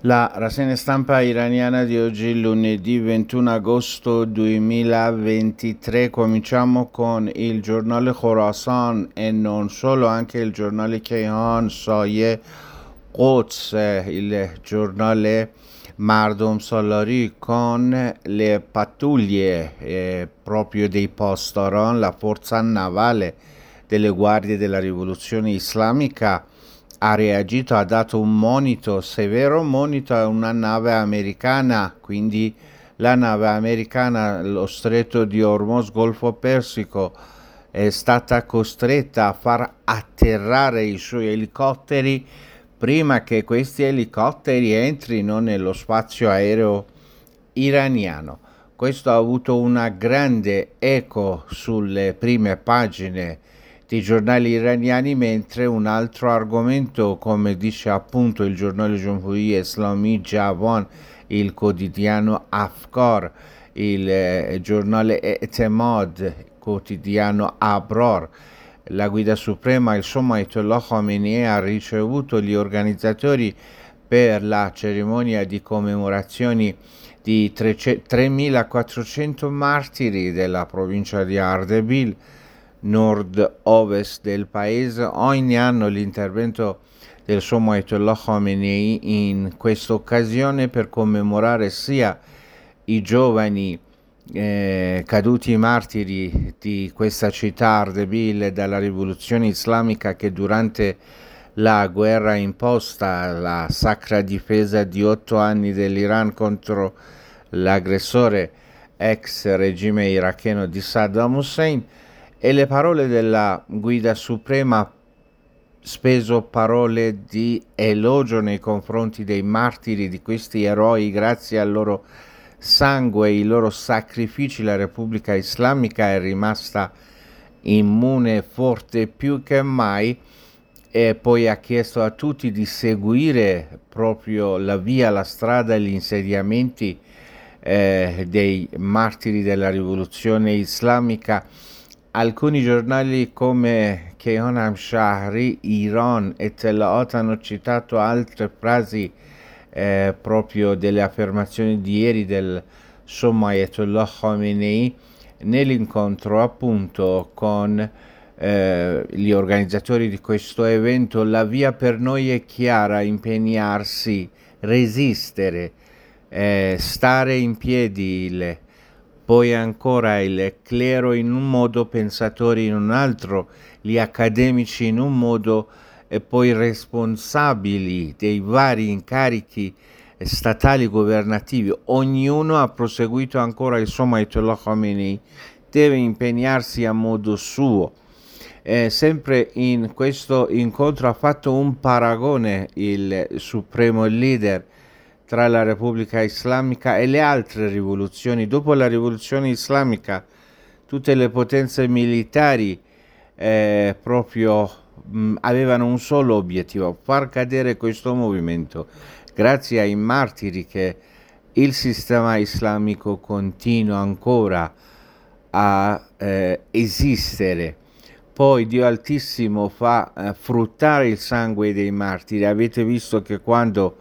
La rassegna stampa iraniana di oggi, lunedì 21 agosto 2023. Cominciamo con il giornale Khorasan e non solo, anche il giornale Kayhan, Saye, Quds, il giornale Mardom Salari con le pattuglie proprio dei Pastaran, la forza navale delle guardie della rivoluzione islamica ha reagito, ha dato un monito, severo monito a una nave americana, quindi la nave americana, lo stretto di Hormuz, Golfo Persico, è stata costretta a far atterrare i suoi elicotteri prima che questi elicotteri entrino nello spazio aereo iraniano. Questo ha avuto una grande eco sulle prime pagine dei giornali iraniani, mentre un altro argomento, come dice appunto il giornale Jumhuri Islami Javan, il quotidiano Afkar, il giornale Etemad, quotidiano Abror, la guida suprema, insomma, Ayatollah Khamenei ha ricevuto gli organizzatori per la cerimonia di commemorazioni di 3.400 martiri della provincia di Ardebil, nord-ovest del paese. Ogni anno l'intervento del sommo Ayatollah Khamenei in questa occasione per commemorare sia i giovani caduti martiri di questa città Ardebil dalla rivoluzione islamica, che durante la guerra imposta, la sacra difesa di 8 anni dell'Iran contro l'aggressore ex regime iracheno di Saddam Hussein, e le parole della guida suprema, speso parole di elogio nei confronti dei martiri, di questi eroi. Grazie al loro sangue e ai loro sacrifici la Repubblica Islamica è rimasta immune, forte più che mai, e poi ha chiesto a tutti di seguire proprio la via, la strada e gli insediamenti dei martiri della rivoluzione islamica. Alcuni giornali come Kayhan Shahri, Iran e Telaot hanno citato altre frasi proprio delle affermazioni di ieri del sommo Ayatollah Khamenei nell'incontro appunto con gli organizzatori di questo evento. La via per noi è chiara: impegnarsi, resistere, stare in piedi, poi ancora il clero in un modo, pensatori in un altro, gli accademici in un modo, e poi responsabili dei vari incarichi statali governativi. Ognuno ha proseguito ancora il sommo Ayatollah Khamenei, deve impegnarsi a modo suo. Sempre in questo incontro ha fatto un paragone il supremo leader tra la Repubblica Islamica e le altre rivoluzioni. Dopo la rivoluzione islamica tutte le potenze militari proprio avevano un solo obiettivo: far cadere questo movimento. Grazie ai martiri che il sistema islamico continua ancora a esistere. Poi Dio Altissimo fa fruttare il sangue dei martiri. Avete visto che quando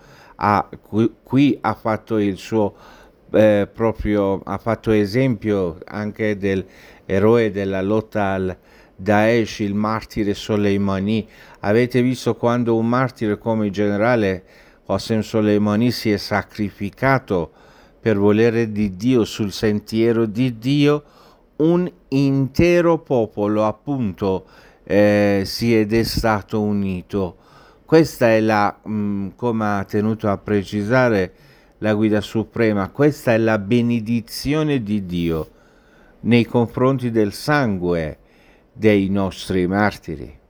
qui ha fatto il suo proprio, ha fatto esempio anche dell'eroe della lotta al Daesh, il martire Soleimani. Avete visto quando un martire come il generale Qasem Soleimani si è sacrificato per volere di Dio, sul sentiero di Dio, un intero popolo appunto si è stato unito. Questa è la, come ha tenuto a precisare la guida suprema, questa è la benedizione di Dio nei confronti del sangue dei nostri martiri.